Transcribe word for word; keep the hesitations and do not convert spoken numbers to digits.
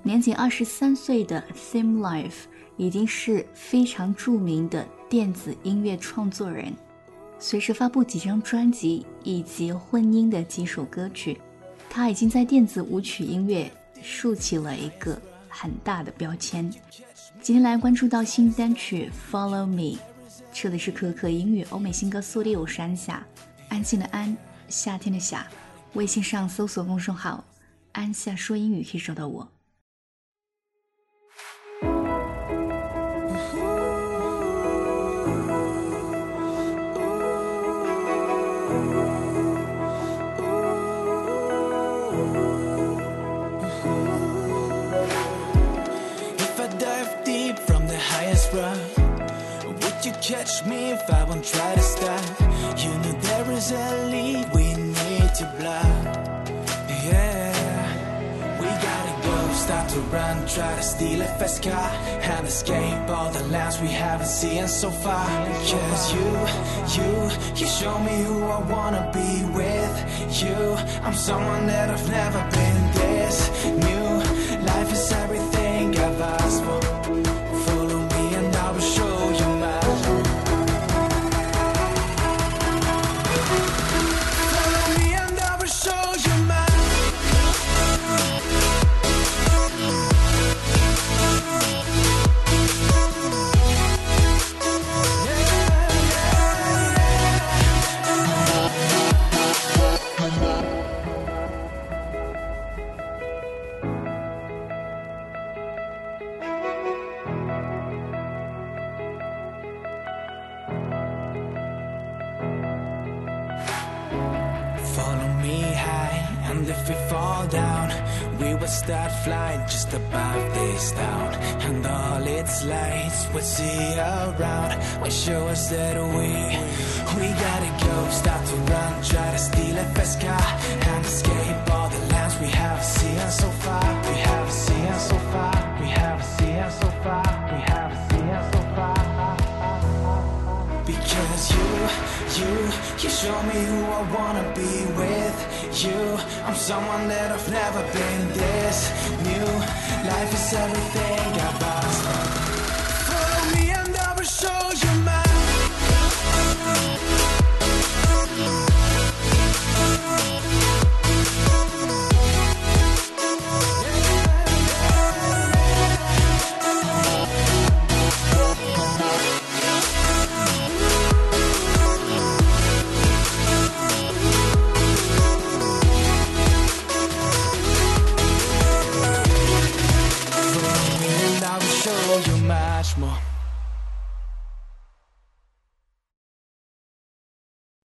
年仅二十三岁的 Theme Life 已经是非常著名的电子音乐创作人，随着发布几张专辑以及混音的几首歌曲，他已经在电子舞曲音乐竖起了一个很大的标签。今天来关注到新单曲 Follow Me， 这里是可可英语欧美新歌速递山下，安静的安，夏天的夏，微信上搜索公众号安夏说英语可以找到我。 Would you catch me if I won't try to stop? You know there is a lead we need to block. Yeah, we gotta go, start to run, try to steal a fast car and escape all the lands we haven't seen so far. Because you, you, you show me who I wanna be with. You, I'm someone that I've never been this new. Life is everything I've asked for. And if we fall down, we will start flying just above this town. And all its lights will see around will show us that we, we gotta go, start to run, try to steal a fast car and escape all the lands we haven't seen so far. We haven't seen so far. We haven't seen so far. We haven't seen so far. Because you, you, you show me who I wanna be with. You, I'm someone that I've never been this new. Life is everything I've asked for. Follow me and I will show you mine. More.